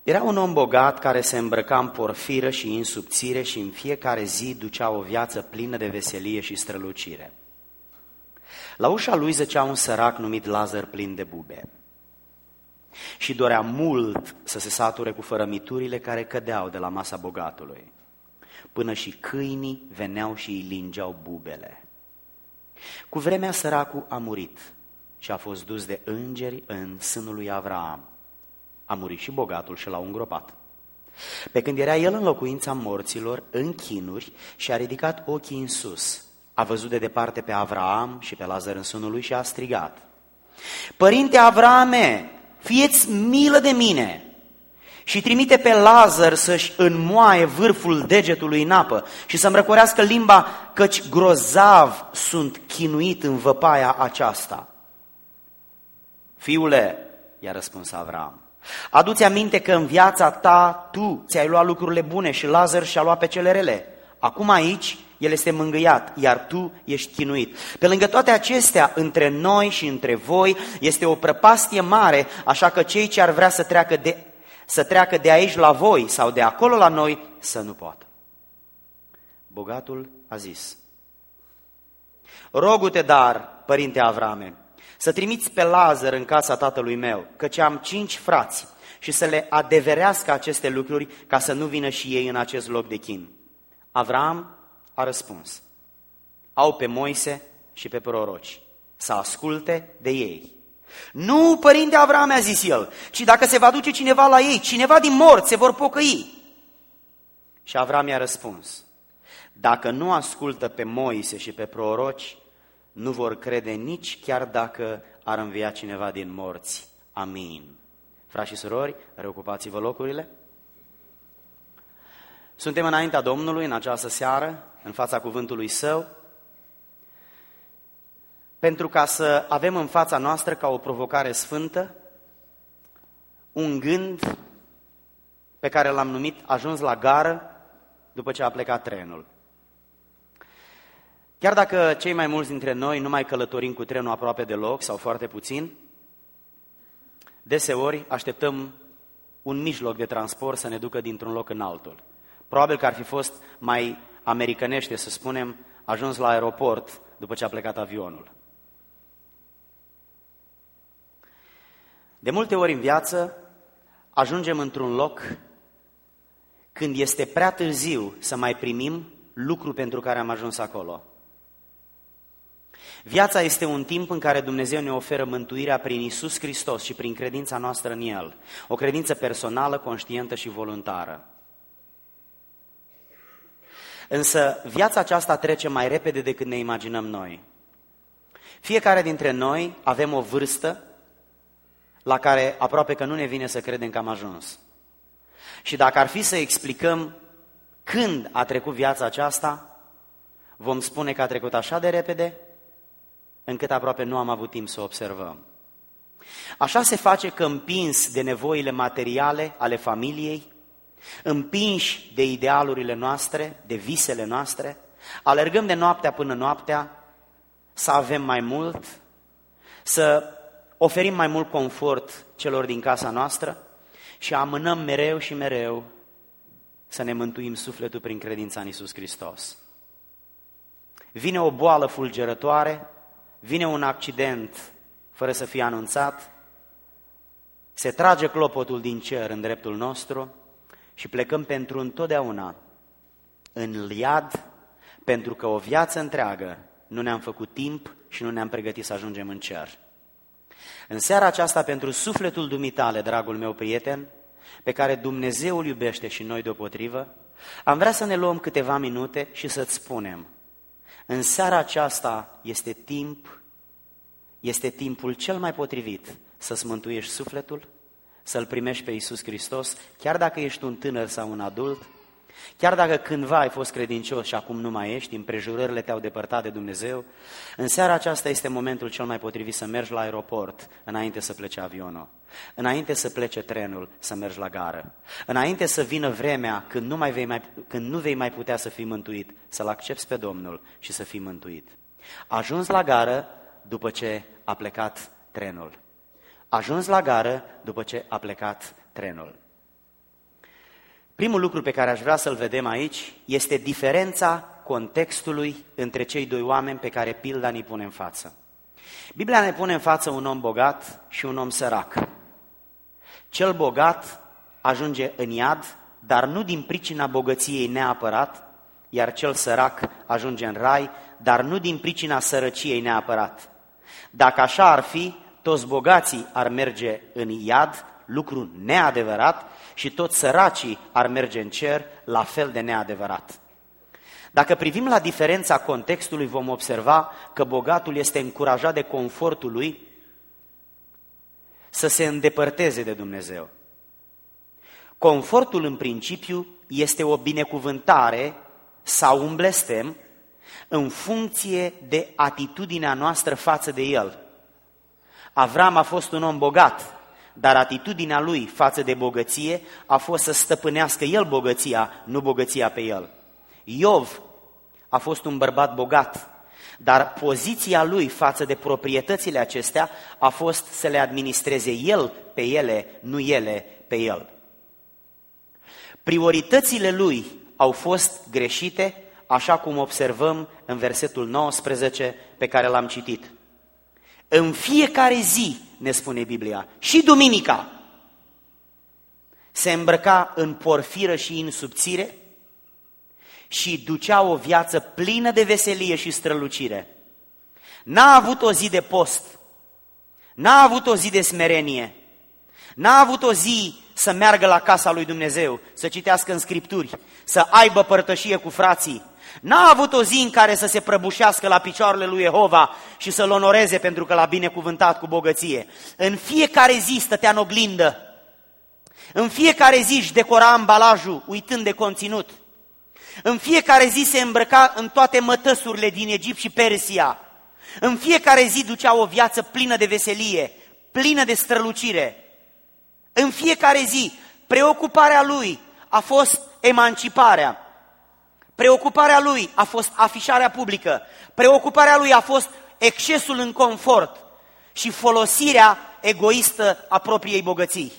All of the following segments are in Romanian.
Era un om bogat care se îmbrăca în porfiră și în subțire și în fiecare zi ducea o viață plină de veselie și strălucire. La ușa lui zăcea un sărac numit Lazar plin de bube și dorea mult să se sature cu fărămiturile care cădeau de la masa bogatului, până și câinii veneau și îi lingeau bubele. Cu vremea săracul a murit și a fost dus de îngeri în sânul lui Avraam. A murit și bogatul și l-au îngropat. Pe când era el în locuința morților, în chinuri, și-a ridicat ochii în sus. A văzut de departe pe Avraam și pe Lazar în sânul lui și a strigat: Părinte Avraame, fieți milă de mine și trimite pe Lazar să-și înmoaie vârful degetului în apă și să-mi răcorească limba, căci grozav sunt chinuit în văpaia aceasta. Fiule, i-a răspuns Avraam, adu-ți aminte că în viața ta tu ți-ai luat lucrurile bune și Lazar și-a luat pe cele rele. Acum aici el este mângâiat, iar tu ești chinuit. Pe lângă toate acestea, între noi și între voi este o prăpastie mare, așa că cei ce ar vrea să treacă de aici la voi sau de acolo la noi, să nu poată. Bogatul a zis: Rogu-te dar, părinte Avrame, să trimiți pe Lazar în casa tatălui meu, căci am 5 frați, și să le adeverească aceste lucruri, ca să nu vină și ei în acest loc de chin. Avram a răspuns: Au pe Moise și pe proroci, să asculte de ei. Nu, părinte Avram, a zis el, ci dacă se va duce cineva la ei, cineva din morți, se vor pocăi. Și Avram i-a răspuns: Dacă nu ascultă pe Moise și pe proroci, nu vor crede nici chiar dacă ar învia cineva din morți. Amin. Frați și surori, reocupați-vă locurile. Suntem înaintea Domnului în această seară, în fața cuvântului Său, pentru ca să avem în fața noastră ca o provocare sfântă un gând pe care l-am numit ajuns la gară după ce a plecat trenul. Chiar dacă cei mai mulți dintre noi nu mai călătorim cu trenul aproape deloc sau foarte puțin, deseori așteptăm un mijloc de transport să ne ducă dintr-un loc în altul. Probabil că ar fi fost mai americanește, să spunem, ajuns la aeroport după ce a plecat avionul. De multe ori în viață ajungem într-un loc când este prea târziu să mai primim lucru pentru care am ajuns acolo. Viața este un timp în care Dumnezeu ne oferă mântuirea prin Iisus Hristos și prin credința noastră în El. O credință personală, conștientă și voluntară. Însă viața aceasta trece mai repede decât ne imaginăm noi. Fiecare dintre noi avem o vârstă la care aproape că nu ne vine să credem că am ajuns. Și dacă ar fi să explicăm când a trecut viața aceasta, vom spune că a trecut așa de repede, încât aproape nu am avut timp să observăm. Așa se face că împins de nevoile materiale ale familiei, împinși de idealurile noastre, de visele noastre, alergăm de noaptea până noaptea să avem mai mult, să oferim mai mult confort celor din casa noastră și amânăm mereu și mereu să ne mântuim sufletul prin credința în Iisus Hristos. Vine o boală fulgerătoare, vine un accident fără să fie anunțat, se trage clopotul din cer în dreptul nostru și plecăm pentru întotdeauna în iad, pentru că o viață întreagă nu ne-am făcut timp și nu ne-am pregătit să ajungem în cer. În seara aceasta, pentru sufletul dumitale, dragul meu prieten, pe care Dumnezeu îl iubește și noi deopotrivă, am vrea să ne luăm câteva minute și să-ți spunem: în seara aceasta este timpul cel mai potrivit să-ți mântuiești sufletul, să-L primești pe Iisus Hristos, chiar dacă ești un tânăr sau un adult, chiar dacă cândva ai fost credincios și acum nu mai ești, împrejurările te-au depărtat de Dumnezeu, în seara aceasta este momentul cel mai potrivit să mergi la aeroport înainte să plece avionul, înainte să plece trenul, să mergi la gară, înainte să vină vremea când nu vei mai putea să fii mântuit, să-L accepți pe Domnul și să fii mântuit. Ajuns la gară după ce a plecat trenul. Ajuns la gară după ce a plecat trenul. Primul lucru pe care aș vrea să-l vedem aici este diferența contextului între cei doi oameni pe care pilda ne pune în față. Biblia ne pune în față un om bogat și un om sărac. Cel bogat ajunge în iad, dar nu din pricina bogăției neapărat, iar cel sărac ajunge în rai, dar nu din pricina sărăciei neapărat. Dacă așa ar fi, toți bogații ar merge în iad, lucru neadevărat, și toți săracii ar merge în cer, la fel de neadevărat. Dacă privim la diferența contextului, vom observa că bogatul este încurajat de confortul lui să se îndepărteze de Dumnezeu. Confortul, în principiu, este o binecuvântare sau un blestem în funcție de atitudinea noastră față de el. Avram a fost un om bogat, dar atitudinea lui față de bogăție a fost să stăpânească el bogăția, nu bogăția pe el. Iov a fost un bărbat bogat, dar poziția lui față de proprietățile acestea a fost să le administreze el pe ele, nu ele pe el. Prioritățile lui au fost greșite, așa cum observăm în versetul 19 pe care l-am citit. În fiecare zi, ne spune Biblia, și duminica, se îmbrăca în porfiră și în subțire și ducea o viață plină de veselie și strălucire. N-a avut o zi de post, n-a avut o zi de smerenie, n-a avut o zi să meargă la casa lui Dumnezeu, să citească în Scripturi, să aibă părtășie cu frații. N-a avut o zi în care să se prăbușească la picioarele lui Jehova și să-l onoreze pentru că l-a binecuvântat cu bogăție. În fiecare zi stătea în oglindă. În fiecare zi își decora ambalajul uitând de conținut. În fiecare zi se îmbrăca în toate mătăsurile din Egipt și Persia. În fiecare zi ducea o viață plină de veselie, plină de strălucire. În fiecare zi, preocuparea lui a fost emanciparea. Preocuparea lui a fost afișarea publică. Preocuparea lui a fost excesul în confort și folosirea egoistă a propriei bogății.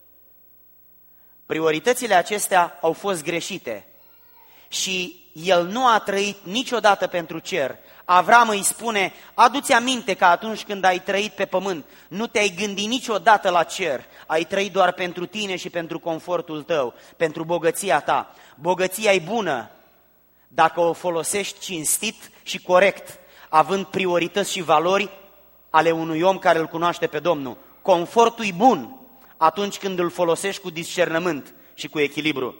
Prioritățile acestea au fost greșite și el nu a trăit niciodată pentru cer. Avram îi spune, adu-ți aminte că atunci când ai trăit pe pământ, nu te-ai gândit niciodată la cer, ai trăit doar pentru tine și pentru confortul tău, pentru bogăția ta. Bogăția e bună dacă o folosești cinstit și corect, având priorități și valori ale unui om care îl cunoaște pe Domnul. Confortul e bun atunci când îl folosești cu discernământ și cu echilibru.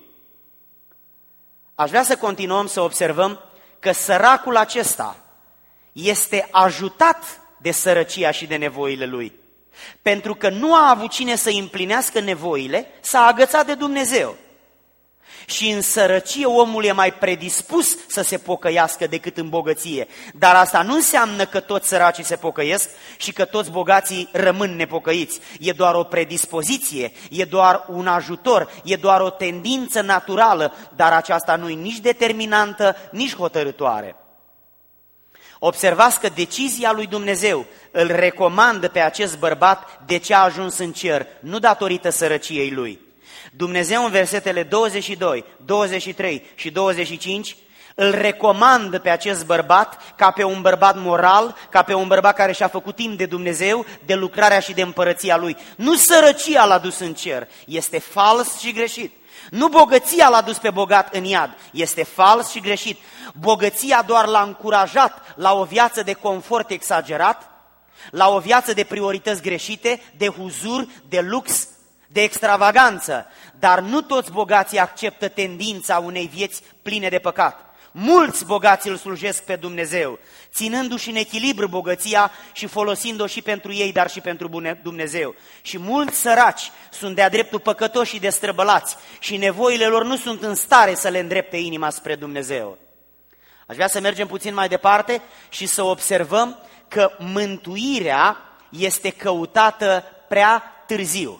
Aș vrea să continuăm să observăm că săracul acesta este ajutat de sărăcia și de nevoile lui. Pentru că nu a avut cine să împlinească nevoile, s-a agățat de Dumnezeu. Și în sărăcie omul e mai predispus să se pocăiască decât în bogăție. Dar asta nu înseamnă că toți săracii se pocăiesc și că toți bogații rămân nepocăiți. E doar o predispoziție, e doar un ajutor, e doar o tendință naturală, dar aceasta nu e nici determinantă, nici hotărâtoare. Observați că decizia lui Dumnezeu îl recomandă pe acest bărbat de ce a ajuns în cer, nu datorită sărăciei lui. Dumnezeu în versetele 22, 23 și 25 îl recomandă pe acest bărbat ca pe un bărbat moral, ca pe un bărbat care și-a făcut timp de Dumnezeu, de lucrarea și de împărăția lui. Nu sărăcia l-a dus în cer, este fals și greșit. Nu bogăția l-a dus pe bogat în iad, este fals și greșit. Bogăția doar l-a încurajat la o viață de confort exagerat, la o viață de priorități greșite, de huzur, de lux, de extravaganță, dar nu toți bogații acceptă tendința unei vieți pline de păcat. Mulți bogați îl slujesc pe Dumnezeu, ținându-și în echilibru bogăția și folosind-o și pentru ei, dar și pentru Dumnezeu. Și mulți săraci sunt de-a dreptul păcătoși și destrăbălați și nevoile lor nu sunt în stare să le îndrepte inima spre Dumnezeu. Aș vrea să mergem puțin mai departe și să observăm că mântuirea este căutată prea târziu.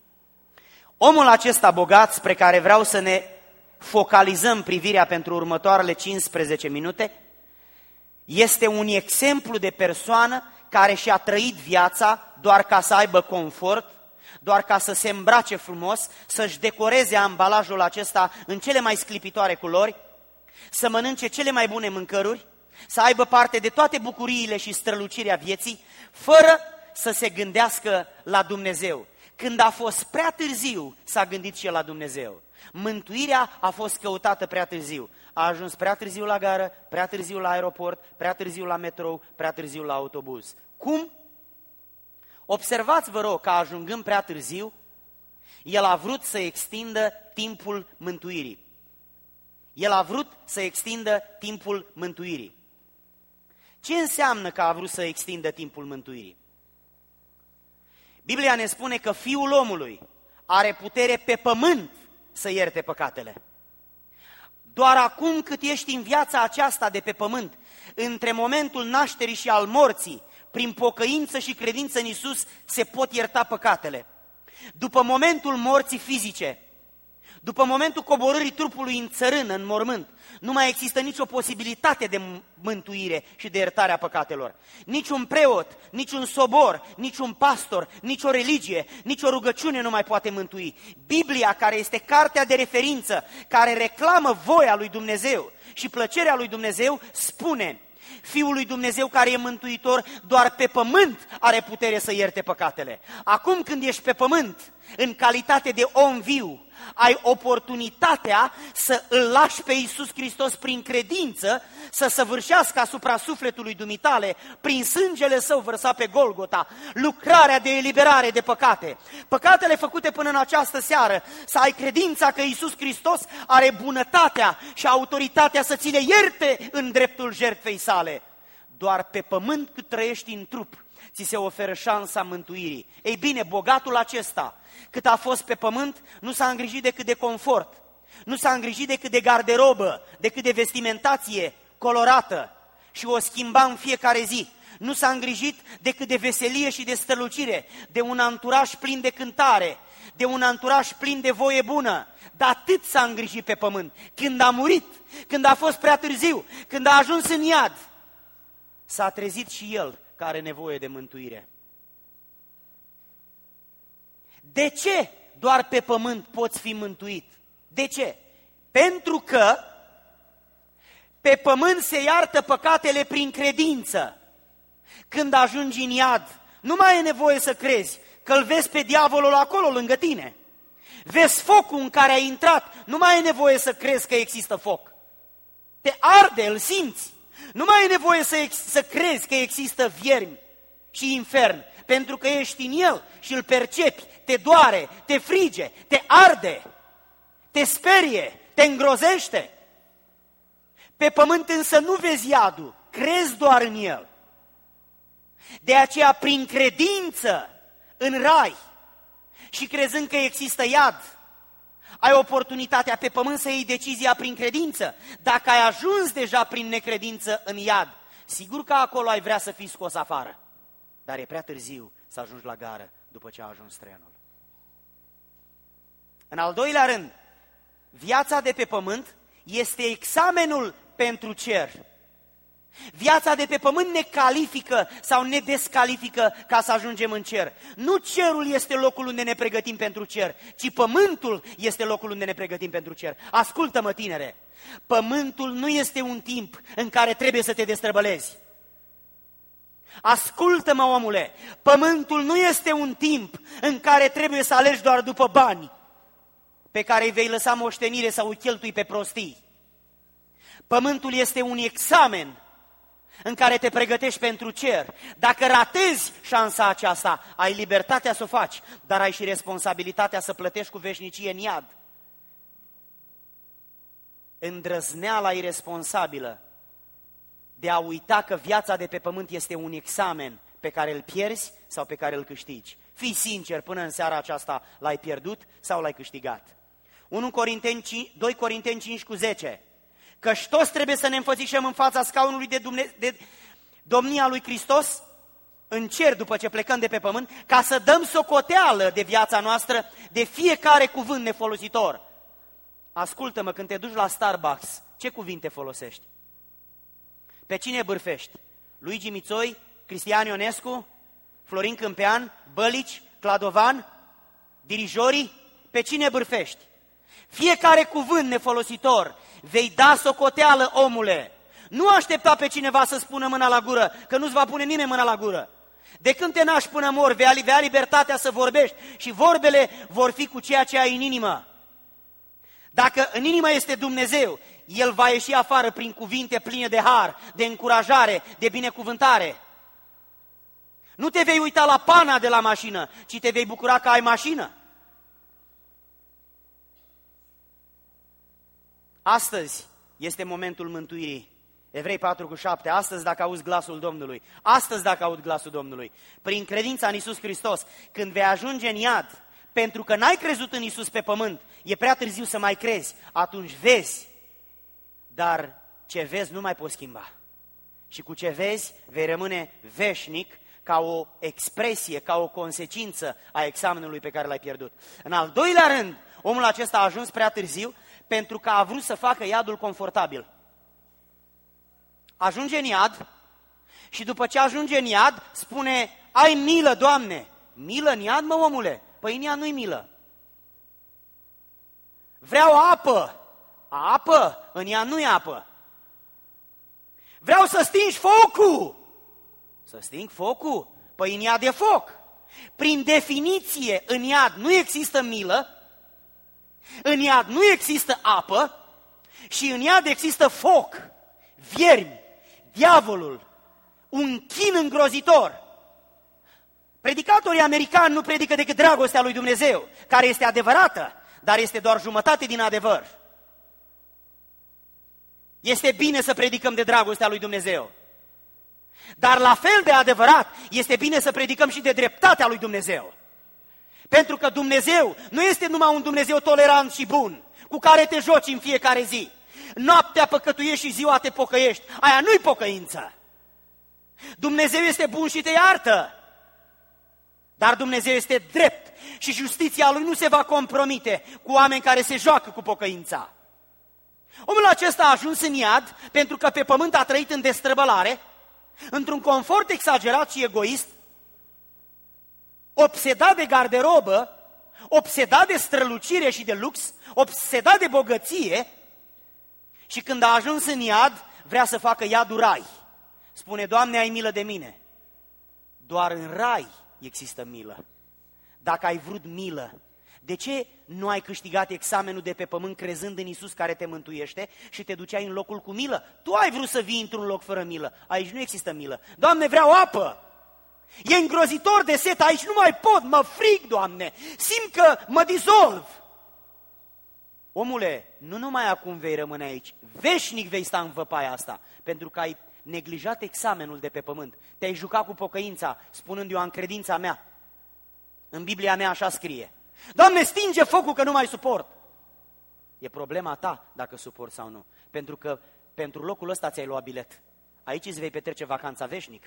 Omul acesta bogat, spre care vreau să ne focalizăm privirea pentru următoarele 15 minute, este un exemplu de persoană care și-a trăit viața doar ca să aibă confort, doar ca să se îmbrace frumos, să-și decoreze ambalajul acesta în cele mai sclipitoare culori, să mănânce cele mai bune mâncăruri, să aibă parte de toate bucuriile și strălucirea vieții, fără să se gândească la Dumnezeu. Când a fost prea târziu, s-a gândit și el la Dumnezeu. Mântuirea a fost căutată prea târziu. A ajuns prea târziu la gară, prea târziu la aeroport, prea târziu la metrou, prea târziu la autobuz. Cum? Observați, vă rog, că ajungând prea târziu, el a vrut să extindă timpul mântuirii. El a vrut să extindă timpul mântuirii. Ce înseamnă că a vrut să extindă timpul mântuirii? Biblia ne spune că Fiul omului are putere pe pământ să ierte păcatele. Doar acum cât ești în viața aceasta de pe pământ, între momentul nașterii și al morții, prin pocăință și credință în Iisus, se pot ierta păcatele. După momentul morții fizice, după momentul coborârii trupului în țărână, în mormânt, nu mai există nicio posibilitate de mântuire și de iertare a păcatelor. Niciun preot, niciun sobor, niciun pastor, nicio religie, nicio rugăciune nu mai poate mântui. Biblia, care este cartea de referință, care reclamă voia lui Dumnezeu și plăcerea lui Dumnezeu, spune: Fiul lui Dumnezeu care e mântuitor, doar pe pământ are putere să ierte păcatele. Acum când ești pe pământ, în calitate de om viu, ai oportunitatea să îl lași pe Iisus Hristos prin credință, să săvârșească asupra sufletului dumitale, prin sângele său vărsat pe Golgota, lucrarea de eliberare de păcate. Păcatele făcute până în această seară, să ai credința că Iisus Hristos are bunătatea și autoritatea să ți le ierte în dreptul jertfei sale. Doar pe pământ cât trăiești în trup, ți se oferă șansa mântuirii. Ei bine, bogatul acesta, cât a fost pe pământ, nu s-a îngrijit decât de confort, nu s-a îngrijit decât de garderobă, decât de vestimentație colorată și o schimba în fiecare zi. Nu s-a îngrijit decât de veselie și de strălucire, de un anturaj plin de cântare, de un anturaj plin de voie bună. Dar atât s-a îngrijit pe pământ. Când a murit, când a fost prea târziu, când a ajuns în iad, s-a trezit și el că are nevoie de mântuire. De ce doar pe pământ poți fi mântuit? De ce? Pentru că pe pământ se iartă păcatele prin credință. Când ajungi în iad, nu mai e nevoie să crezi că îl vezi pe diavolul acolo lângă tine. Vezi focul în care ai intrat, nu mai e nevoie să crezi că există foc. Te arde, îl simți. Nu mai e nevoie să crezi că există viermi și infern, pentru că ești în el și îl percepi, te doare, te frige, te arde, te sperie, te îngrozește. Pe pământ însă nu vezi iadul, crezi doar în el. De aceea, prin credință în rai și crezând că există iad, ai oportunitatea pe pământ să iei decizia prin credință. Dacă ai ajuns deja prin necredință în iad, sigur că acolo ai vrea să fii scos afară. Dar e prea târziu să ajungi la gară după ce a ajuns trenul. În al doilea rând, viața de pe pământ este examenul pentru cer. Viața de pe pământ ne califică sau ne descalifică ca să ajungem în cer. Nu cerul este locul unde ne pregătim pentru cer, ci pământul este locul unde ne pregătim pentru cer. Ascultă-mă, tinere, pământul nu este un timp în care trebuie să te destrăbălezi. Ascultă-mă, omule, pământul nu este un timp în care trebuie să alegi doar după bani pe care îi vei lăsa moștenire sau îi cheltui pe prostii. Pământul este un examen în care te pregătești pentru cer. Dacă ratezi șansa aceasta, ai libertatea să o faci, dar ai și responsabilitatea să plătești cu veșnicie în iad. Îndrăzneala iresponsabilă de a uita că viața de pe pământ este un examen pe care îl pierzi sau pe care îl câștigi. Fii sincer, până în seara aceasta l-ai pierdut sau l-ai câștigat. 2 Corinteni 5:10. Căci toți trebuie să ne înfățișăm în fața scaunului de domnia lui Hristos în cer după ce plecăm de pe pământ, ca să dăm socoteală de viața noastră, de fiecare cuvânt nefolositor. Ascultă-mă, când te duci la Starbucks, ce cuvinte folosești? Pe cine bârfești? Luigi Mițoi, Cristian Ionescu, Florin Câmpean, Bălici, Cladovan? Dirijorii, pe cine bârfești? Fiecare cuvânt nefolositor vei da socoteală, omule. Nu aștepta pe cineva să spună mâna la gură, că nu-ți va pune nimeni mâna la gură. De când te naști până mori, vei avea libertatea să vorbești și vorbele vor fi cu ceea ce ai în inimă. Dacă în inimă este Dumnezeu, El va ieși afară prin cuvinte pline de har, de încurajare, de binecuvântare. Nu te vei uita la pana de la mașină, ci te vei bucura că ai mașină. Astăzi este momentul mântuirii. Evrei 4:7, astăzi dacă auzi glasul Domnului, astăzi dacă auzi glasul Domnului, prin credința în Iisus Hristos, când vei ajunge în iad, pentru că n-ai crezut în Iisus pe pământ, e prea târziu să mai crezi, atunci vezi, dar ce vezi nu mai poți schimba. Și cu ce vezi vei rămâne veșnic ca o expresie, ca o consecință a examenului pe care l-ai pierdut. În al doilea rând, omul acesta a ajuns prea târziu pentru că a vrut să facă iadul confortabil. Ajunge în iad și după ce ajunge în iad, spune, ai milă, Doamne. Milă în iad, mă, omule? Păi în iad nu-i milă. Vreau apă. Apă? În iad nu-i apă. Vreau să stingi focul. Să sting focul? Păi în iad e foc. Prin definiție, în iad nu există milă, în iad nu există apă și în iad există foc, viermi, diavolul, un chin îngrozitor. Predicatorii americani nu predică decât dragostea lui Dumnezeu, care este adevărată, dar este doar jumătate din adevăr. Este bine să predicăm de dragostea lui Dumnezeu, dar la fel de adevărat este bine să predicăm și de dreptatea lui Dumnezeu. Pentru că Dumnezeu nu este numai un Dumnezeu tolerant și bun, cu care te joci în fiecare zi. Noaptea păcătuiești și ziua te pocăiești. Aia nu-i pocăință. Dumnezeu este bun și te iartă. Dar Dumnezeu este drept și justiția Lui nu se va compromite cu oameni care se joacă cu pocăința. Omul acesta a ajuns în iad pentru că pe pământ a trăit în destrăbălare, într-un confort exagerat și egoist, obsedat de garderobă, obsedat de strălucire și de lux, obsedat de bogăție și când a ajuns în iad, vrea să facă iadul rai. Spune, Doamne, ai milă de mine. Doar în rai există milă. Dacă ai vrut milă, de ce nu ai câștigat examenul de pe pământ crezând în Iisus care te mântuiește și te duceai în locul cu milă? Tu ai vrut să vii într-un loc fără milă. Aici nu există milă. Doamne, vreau apă! E îngrozitor de set, aici nu mai pot, mă frig, Doamne, simt că mă dizolv. Omule, nu numai acum vei rămâne aici, veșnic vei sta în văpaia asta, pentru că ai neglijat examenul de pe pământ, te-ai jucat cu pocăința, spunând eu am credința mea. În Biblia mea așa scrie, Doamne, stinge focul că nu mai suport. E problema ta dacă suport sau nu, pentru că pentru locul ăsta ți-ai luat bilet. Aici îți vei petrece vacanța veșnic.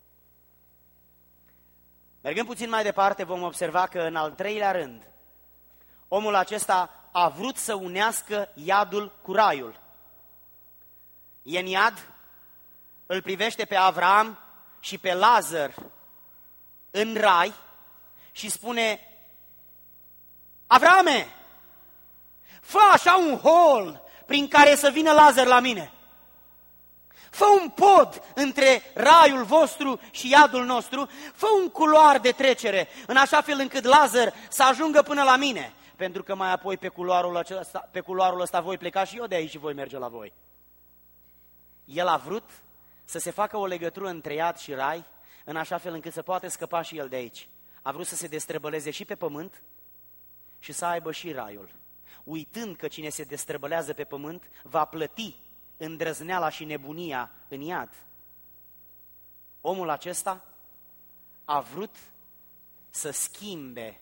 Mergând puțin mai departe, vom observa că în al treilea rând, omul acesta a vrut să unească iadul cu raiul. E în iad, îl privește pe Avram și pe Lazar în rai și spune, Avrame, fă așa un hol prin care să vină Lazar la mine. Fă un pod între raiul vostru și iadul nostru, fă un culoar de trecere, în așa fel încât Lazar să ajungă până la mine, pentru că mai apoi pe culoarul ăsta voi pleca și eu de aici și voi merge la voi. El a vrut să se facă o legătură între iad și rai, în așa fel încât să poată scăpa și el de aici. A vrut să se destrăbăleze și pe pământ și să aibă și raiul, uitând că cine se destrăbălează pe pământ va plăti îndrăzneala și nebunia în iad. Omul acesta a vrut să schimbe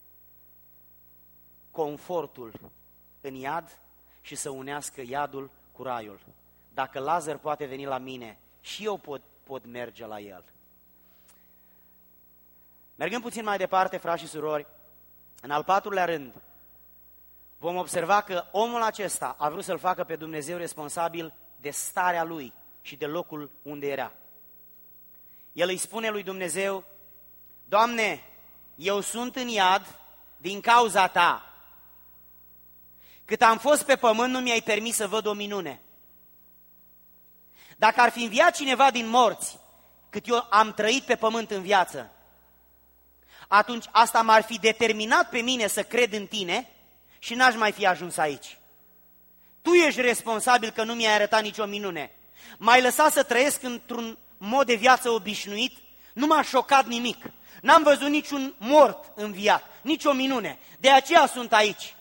confortul în iad și să unească iadul cu raiul. Dacă Lazar poate veni la mine, și eu pot merge la el. Mergând puțin mai departe, frați și surori, în al patrulea rând, vom observa că omul acesta a vrut să-L facă pe Dumnezeu responsabil de starea lui și de locul unde era. El îi spune lui Dumnezeu, Doamne, eu sunt în iad, din cauza ta. Cât am fost pe pământ, nu mi-ai permis să văd o minune. Dacă ar fi înviat cineva din morți, cât eu am trăit pe pământ în viață, atunci asta m-ar fi determinat pe mine să cred în tine și n-aș mai fi ajuns aici. Tu ești responsabil că nu mi-ai arătat nicio minune. M-ai lăsat să trăiesc într-un mod de viață obișnuit, nu m-a șocat nimic. N-am văzut niciun mort înviat, nicio minune. De aceea sunt aici.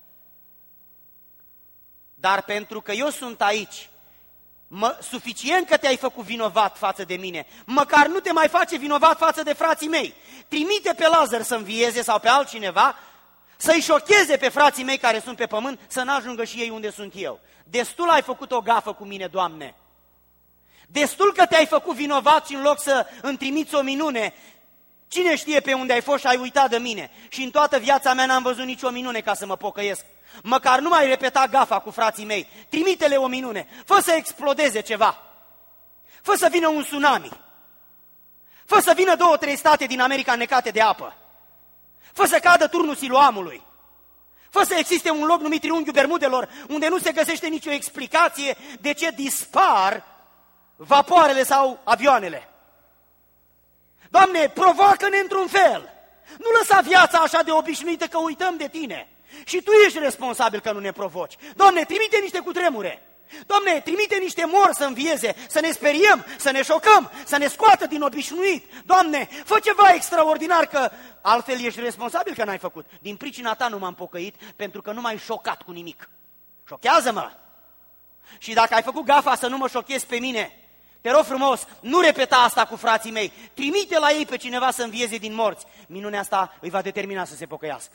Dar pentru că eu sunt aici, suficient că te-ai făcut vinovat față de mine, măcar nu te mai face vinovat față de frații mei. Trimite pe Lazar să învieze sau pe altcineva, să-i șocheze pe frații mei care sunt pe pământ, să n-ajungă și ei unde sunt eu. Destul ai făcut o gafă cu mine, Doamne. Destul că te-ai făcut vinovat și în loc să îmi trimiți o minune, cine știe pe unde ai fost și ai uitat de mine. Și în toată viața mea n-am văzut nicio minune ca să mă pocăiesc. Măcar nu mai repeta gafa cu frații mei. Trimite-le o minune. Fă să explodeze ceva. Fă să vină un tsunami. Fă să vină 2-3 state din America înnecate de apă. Fă să cadă turnul Siloamului. Fă să existe un loc numit Triunghiul Bermudelor, unde nu se găsește nicio explicație de ce dispar vapoarele sau avioanele. Doamne, provoacă-ne într-un fel. Nu lăsa viața așa de obișnuită că uităm de tine. Și tu ești responsabil că nu ne provoci. Doamne, trimite niște cutremure. Doamne, trimite niște morți să învieze, să ne speriem, să ne șocăm, să ne scoată din obișnuit. Doamne, fă ceva extraordinar, că altfel ești responsabil că n-ai făcut. Din pricina ta nu m-am pocăit, pentru că nu m-ai șocat cu nimic. Șochează-mă! Și dacă ai făcut gafa să nu mă șochezi pe mine, te rog frumos, nu repeta asta cu frații mei. Trimite la ei pe cineva să învieze din morți. Minunea asta îi va determina să se pocăiască.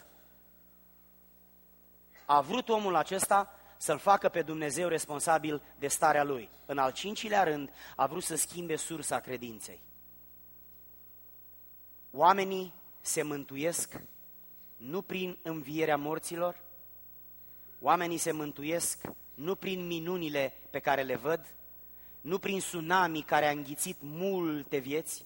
A vrut omul acesta să-L facă pe Dumnezeu responsabil de starea lui. În al 5-lea rând, a vrut să schimbe sursa credinței. Oamenii se mântuiesc nu prin învierea morților, oamenii se mântuiesc nu prin minunile pe care le văd, nu prin tsunami care a înghițit multe vieți,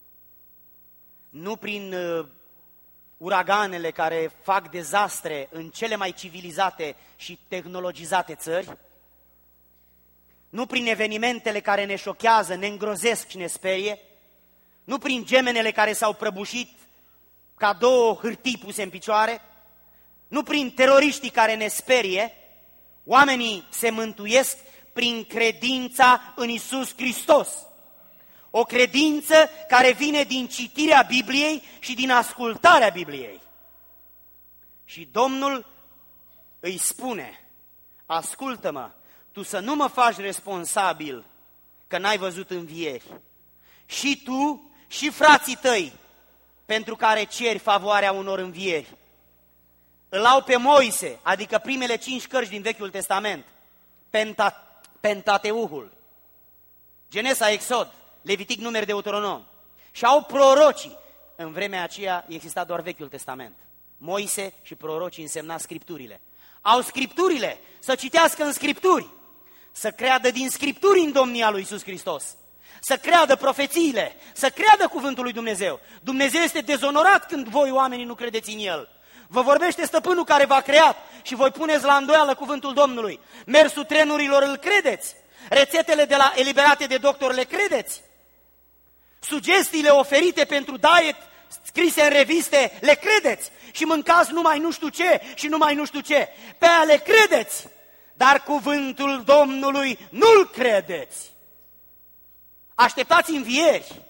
nu prin uraganele care fac dezastre în cele mai civilizate și tehnologizate țări, nu prin evenimentele care ne șochează, ne îngrozesc și ne sperie, nu prin gemenele care s-au prăbușit ca 2 hârtii puse în picioare, nu prin teroriștii care ne sperie. Oamenii se mântuiesc prin credința în Iisus Hristos. O credință care vine din citirea Bibliei și din ascultarea Bibliei. Și Domnul îi spune, ascultă-mă, tu să nu mă faci responsabil că n-ai văzut învieri. Și tu și frații tăi, pentru care ceri favoarea unor învieri. Îl au pe Moise, adică primele 5 cărți din Vechiul Testament, Pentateuhul, Genesa, Exod, Levitic, Numeri, Deuteronom. Și au prorocii. În vremea aceea exista doar Vechiul Testament. Moise și prorocii însemna Scripturile. Au Scripturile, să citească în Scripturi, să creadă din Scripturi în domnia lui Iisus Hristos, să creadă profețiile, să creadă cuvântul lui Dumnezeu. Dumnezeu este dezonorat când voi, oamenii, nu credeți în El. Vă vorbește stăpânul care v-a creat și voi puneți la îndoială cuvântul Domnului. Mersul trenurilor îl credeți? Rețetele eliberate de doctor le credeți? Sugestiile oferite pentru diet scrise în reviste le credeți? Și mâncați numai nu știu ce și numai nu știu ce. Pe aia le credeți, dar cuvântul Domnului nu-l credeți. Așteptați învieri.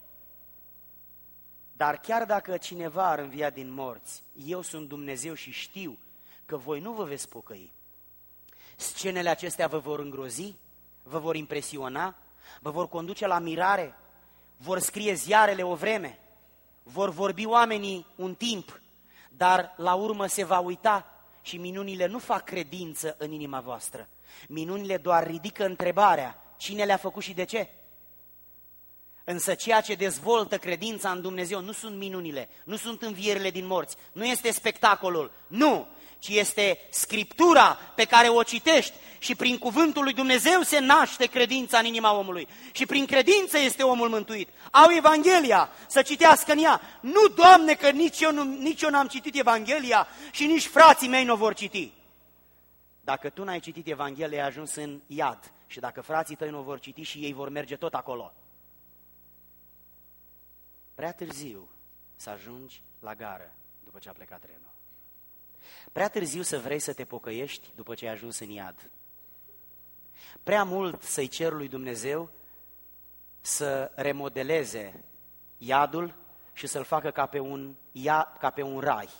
Dar chiar dacă cineva ar învia din morți, eu sunt Dumnezeu și știu că voi nu vă veți pocăi. Scenele acestea vă vor îngrozi, vă vor impresiona, vă vor conduce la mirare, vor scrie ziarele o vreme, vor vorbi oamenii un timp, dar la urmă se va uita și minunile nu fac credință în inima voastră. Minunile doar ridică întrebarea, cine le-a făcut și de ce? Însă ceea ce dezvoltă credința în Dumnezeu nu sunt minunile, nu sunt învierile din morți, nu este spectacolul, nu, ci este Scriptura pe care o citești și prin cuvântul lui Dumnezeu se naște credința în inima omului. Și prin credință este omul mântuit. Au Evanghelia, să citească în ea. Nu, Doamne, că nici eu n-am citit Evanghelia și nici frații mei nu o vor citi. Dacă tu n-ai citit Evanghelia, ai ajuns în iad. Și dacă frații tăi nu o vor citi, și ei vor merge tot acolo. Prea târziu să ajungi la gară după ce a plecat trenul. Prea târziu să vrei să te pocăiești după ce ai ajuns în iad. Prea mult să-i cer lui Dumnezeu să remodeleze iadul și să-l facă ca pe un rai.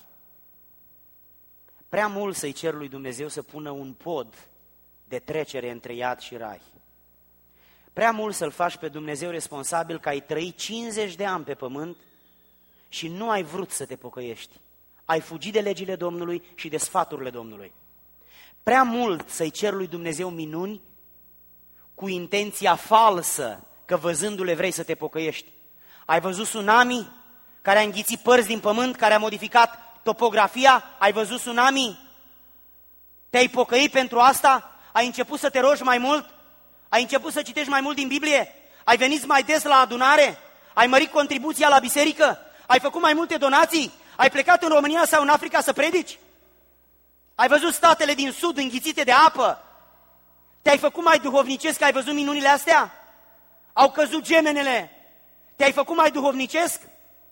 Prea mult să-i cer lui Dumnezeu să pună un pod de trecere între iad și rai. Prea mult să-L faci pe Dumnezeu responsabil că ai trăit 50 de ani pe pământ și nu ai vrut să te pocăiești. Ai fugit de legile Domnului și de sfaturile Domnului. Prea mult să-i cer lui Dumnezeu minuni cu intenția falsă că văzându-le vrei să te pocăiești. Ai văzut tsunami care a înghițit părți din pământ, care a modificat topografia? Ai văzut tsunami? Te-ai pocăit pentru asta? Ai început să te rogi mai mult? Ai început să citești mai mult din Biblie? Ai venit mai des la adunare? Ai mărit contribuția la biserică? Ai făcut mai multe donații? Ai plecat în România sau în Africa să predici? Ai văzut statele din sud înghițite de apă? Te-ai făcut mai duhovnicesc? Ai văzut minunile astea? Au căzut gemenele? Te-ai făcut mai duhovnicesc?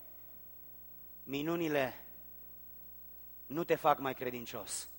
Minunile nu te fac mai credincios.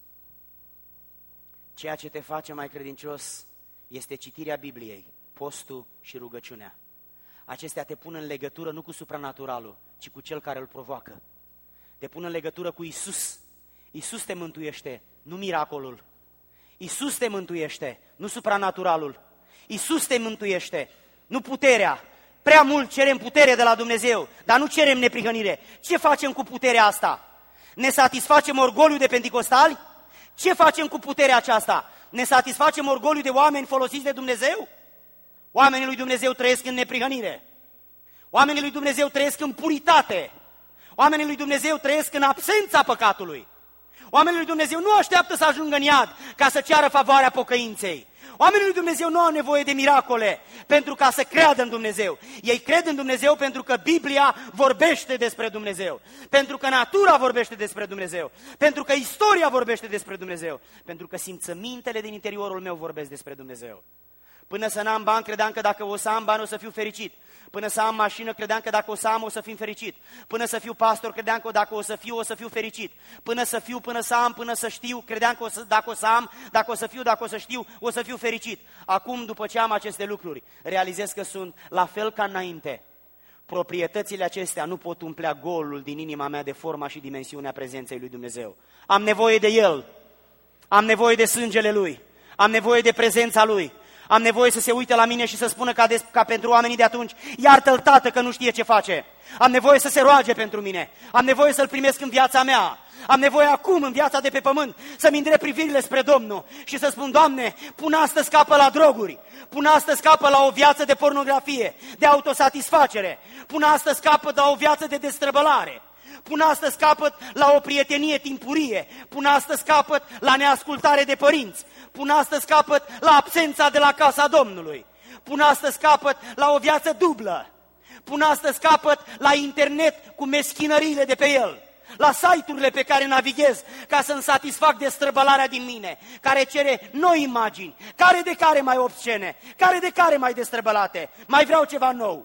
Ceea ce te face mai credincios este citirea Bibliei, postul și rugăciunea. Acestea te pun în legătură nu cu supranaturalul, ci cu Cel care îl provoacă. Te pun în legătură cu Isus. Isus te mântuiește, nu miracolul. Isus te mântuiește, nu supranaturalul. Isus te mântuiește, nu puterea. Prea mult cerem putere de la Dumnezeu, dar nu cerem neprihănire. Ce facem cu puterea asta? Ne satisfacem orgoliul de penticostali? Ce facem cu puterea aceasta? Ne satisfacem orgoliul de oameni folosiți de Dumnezeu? Oamenii lui Dumnezeu trăiesc în neprihănire. Oamenii lui Dumnezeu trăiesc în puritate. Oamenii lui Dumnezeu trăiesc în absența păcatului. Oamenii lui Dumnezeu nu așteaptă să ajungă în iad ca să ceară favoarea pocăinței. Oamenii lui Dumnezeu nu au nevoie de miracole pentru ca să creadă în Dumnezeu. Ei cred în Dumnezeu pentru că Biblia vorbește despre Dumnezeu, pentru că natura vorbește despre Dumnezeu, pentru că istoria vorbește despre Dumnezeu, pentru că simțămintele din interiorul meu vorbesc despre Dumnezeu. Până să n-am bani, credeam că dacă o să am bani o să fiu fericit. Până să am mașină, credeam că dacă o să am o să fiu fericit. Până să fiu pastor, credeam că dacă o să fiu fericit. Până să fiu, până să am, până să știu, credeam că dacă o să am, dacă o să fiu, dacă o să știu, o să fiu fericit. Acum, după ce am aceste lucruri, realizez că sunt la fel ca înainte. Proprietățile acestea nu pot umplea golul din inima mea de forma și dimensiunea prezenței lui Dumnezeu. Am nevoie de El. Am nevoie de sângele Lui. Am nevoie de prezența Lui. Am nevoie să se uite la mine și să spună ca pentru oamenii de atunci: iartă-l, tată, că nu știe ce face. Am nevoie să se roage pentru mine. Am nevoie să-l primesc în viața mea. Am nevoie acum, în viața de pe pământ, să-mi îndrept privirile spre Domnul și să spun: Doamne, pun astăzi capăt la droguri, pun astăzi capăt la o viață de pornografie, de autosatisfacere, pun astăzi capăt la o viață de destrăbălare, pun astăzi capăt la o prietenie timpurie, pun astăzi capăt la neascultare de părinți, pun astăzi capăt la absența de la casa Domnului, pun astăzi capăt la o viață dublă, pun astăzi capăt la internet cu meschinăriile de pe el, la site-urile pe care navighez ca să-mi satisfac destrăbălarea din mine, care cere noi imagini, care de care mai obscene, care de care mai destrăbălate, mai vreau ceva nou.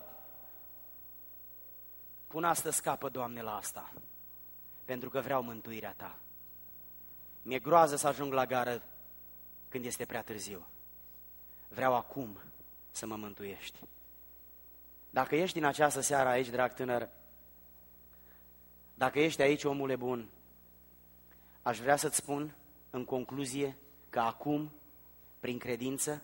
Pun astăzi capăt, Doamne, la asta, pentru că vreau mântuirea Ta. Mi-e groază să ajung la gară când este prea târziu. Vreau acum să mă mântuiești. Dacă ești din această seară aici, drag tânăr, dacă ești aici, omule bun, aș vrea să-ți spun în concluzie că acum, prin credință,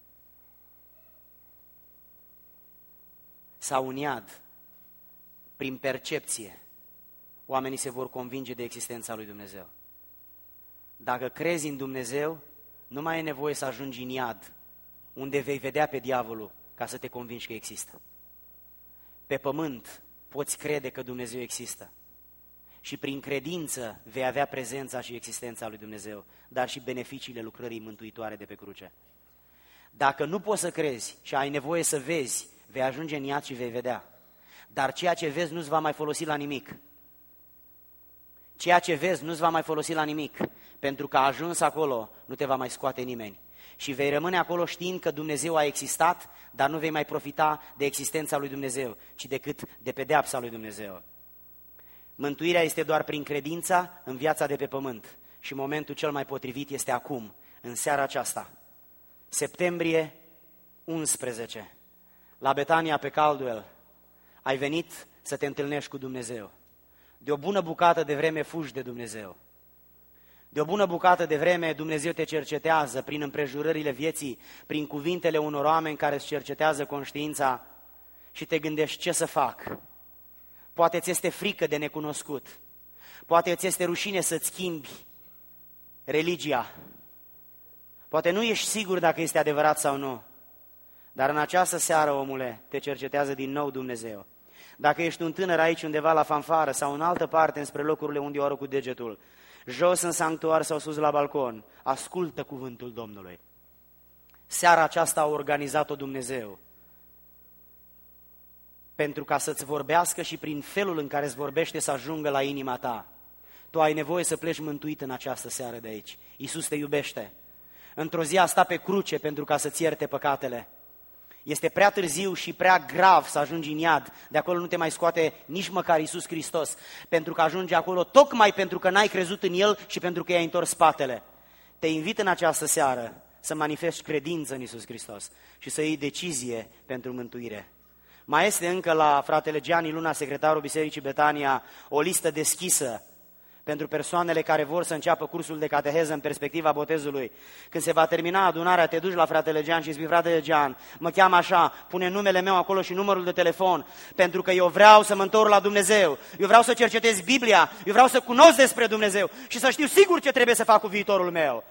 sau un iad, prin percepție, oamenii se vor convinge de existența lui Dumnezeu. Dacă crezi în Dumnezeu, nu mai e nevoie să ajungi în iad, unde vei vedea pe diavolul ca să te convingi că există. Pe pământ poți crede că Dumnezeu există. și prin credință vei avea prezența și existența lui Dumnezeu, dar și beneficiile lucrării mântuitoare de pe cruce. Dacă nu poți să crezi și ai nevoie să vezi, vei ajunge în iad și vei vedea. Dar ceea ce vezi nu-ți va mai folosi la nimic. Ceea ce vezi nu-ți va mai folosi la nimic, pentru că ajuns acolo nu te va mai scoate nimeni. Și vei rămâne acolo știind că Dumnezeu a existat, dar nu vei mai profita de existența lui Dumnezeu, ci decât de pedeapsa lui Dumnezeu. Mântuirea este doar prin credința în viața de pe pământ și momentul cel mai potrivit este acum, în seara aceasta. Septembrie 11, la Betania pe Caldwell, ai venit să te întâlnești cu Dumnezeu. De o bună bucată de vreme fugi de Dumnezeu. De o bună bucată de vreme Dumnezeu te cercetează prin împrejurările vieții, prin cuvintele unor oameni care îți cercetează conștiința și te gândești ce să fac. Poate ți este frică de necunoscut, poate ți este rușine să-ți schimbi religia, poate nu ești sigur dacă este adevărat sau nu, dar în această seară, omule, te cercetează din nou Dumnezeu. Dacă ești un tânăr aici undeva la fanfară sau în altă parte înspre locurile unde o arăt cu degetul, jos în sanctuar sau sus la balcon, ascultă cuvântul Domnului. Seara aceasta a organizat-o Dumnezeu pentru ca să-ți vorbească și prin felul în care îți vorbește să ajungă la inima ta. Tu ai nevoie să pleci mântuit în această seară de aici. Iisus te iubește. Într-o zi a stat pe cruce pentru ca să-ți ierte păcatele. Este prea târziu și prea grav să ajungi în iad. De acolo nu te mai scoate nici măcar Iisus Hristos, pentru că ajungi acolo tocmai pentru că n-ai crezut în El și pentru că i-ai întors spatele. Te invit în această seară să manifesti credință în Iisus Hristos și să iei decizie pentru mântuire. Mai este încă la fratele Gianni Luna, secretarul Bisericii Betania, o listă deschisă pentru persoanele care vor să înceapă cursul de cateheză în perspectiva botezului. Când se va termina adunarea, te duci la fratele Gian și spui: fratele Gian, mă cheamă așa, pune numele meu acolo și numărul de telefon, pentru că eu vreau să mă întorc la Dumnezeu, eu vreau să cercetez Biblia, eu vreau să cunosc despre Dumnezeu și să știu sigur ce trebuie să fac cu viitorul meu.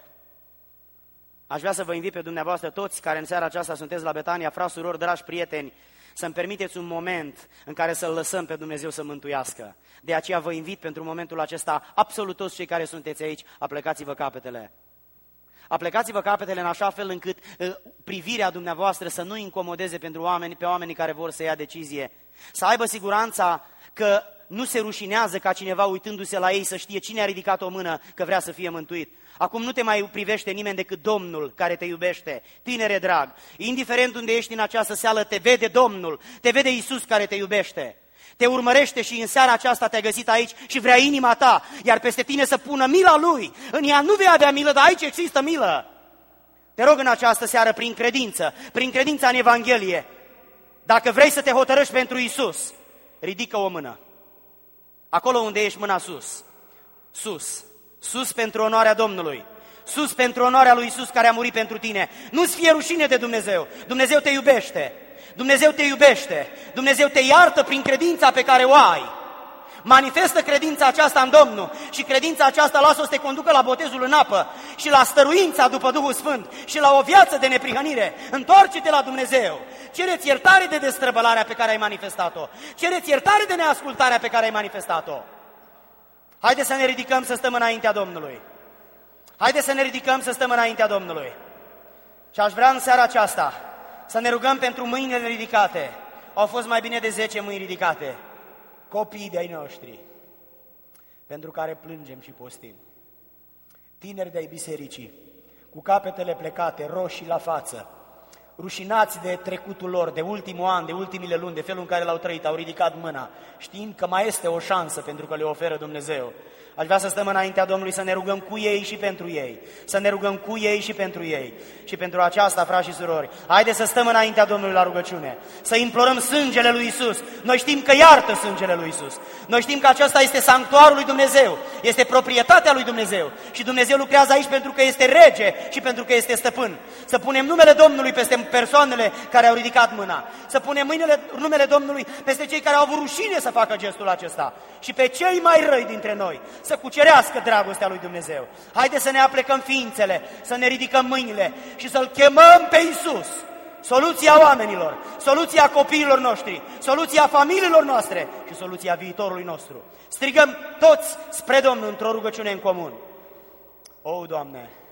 Aș vrea să vă invit pe dumneavoastră toți care în seara aceasta sunteți la Betania, frați, surori, dragi prieteni, să-mi permiteți un moment în care să-L lăsăm pe Dumnezeu să mântuiască. De aceea vă invit pentru momentul acesta, absolut toți cei care sunteți aici, aplecați-vă capetele. Aplecați-vă capetele în așa fel încât privirea dumneavoastră să nu incomodeze pe oamenii care vor să ia decizie. Să aibă siguranța că nu se rușinează ca cineva uitându-se la ei să știe cine a ridicat o mână că vrea să fie mântuit. Acum nu te mai privește nimeni decât Domnul care te iubește. Tinere drag, indiferent unde ești în această seară, te vede Domnul, te vede Iisus care te iubește. Te urmărește și în seara aceasta te-a găsit aici și vrea inima ta, iar peste tine să pună mila Lui. În ea nu vei avea milă, dar aici există milă. Te rog în această seară, prin credința în Evanghelie, dacă vrei să te hotărăști pentru Iisus, ridică o mână. Acolo unde ești, mâna sus. Sus. Sus pentru onoarea Domnului. Sus pentru onoarea lui Iisus care a murit pentru tine. Nu-ți fie rușine de Dumnezeu. Dumnezeu te iubește. Dumnezeu te iubește. Dumnezeu te iartă prin credința pe care o ai. Manifestă credința aceasta în Domnul și credința aceasta lasă-o să te conducă la botezul în apă și la stăruința după Duhul Sfânt și la o viață de neprihănire. Întoarce-te la Dumnezeu. Cereți iertare de destrăbălarea pe care ai manifestat-o. Cereți iertare de neascultarea pe care ai manifestat-o. Haideți să ne ridicăm să stăm înaintea Domnului. Haideți să ne ridicăm să stăm înaintea Domnului. Și aș vrea în seara aceasta să ne rugăm pentru mâinile ridicate. Au fost mai bine de 10 mâini ridicate. Copiii de-ai noștri, pentru care plângem și postim. Tineri de-ai bisericii, cu capetele plecate, roșii la față, rușinați de trecutul lor, de ultimul an, de ultimile luni, de felul în care l-au trăit, au ridicat mâna, știind că mai este o șansă pentru că le oferă Dumnezeu. Aș vrea să stăm înaintea Domnului, să ne rugăm cu ei și pentru ei, să ne rugăm cu ei și pentru ei. Și pentru aceasta, frați și surori, haideți să stăm înaintea Domnului la rugăciune, să implorăm sângele lui Iisus. Noi știm că iartă sângele lui Iisus. Noi știm că acesta este sanctuarul lui Dumnezeu, este proprietatea lui Dumnezeu și Dumnezeu lucrează aici pentru că este rege și pentru că este stăpân. Să punem numele Domnului peste persoanele care au ridicat mâna, să punem numele Domnului peste cei care au avut rușine să facă gestul acesta și pe cei mai răi dintre noi să cucerească dragostea lui Dumnezeu. Haideți să ne aplecăm ființele, să ne ridicăm mâinile și să-L chemăm pe Iisus soluția oamenilor, soluția copiilor noștri, soluția familiilor noastre și soluția viitorului nostru. Strigăm toți spre Domnul într-o rugăciune în comun. O, Doamne,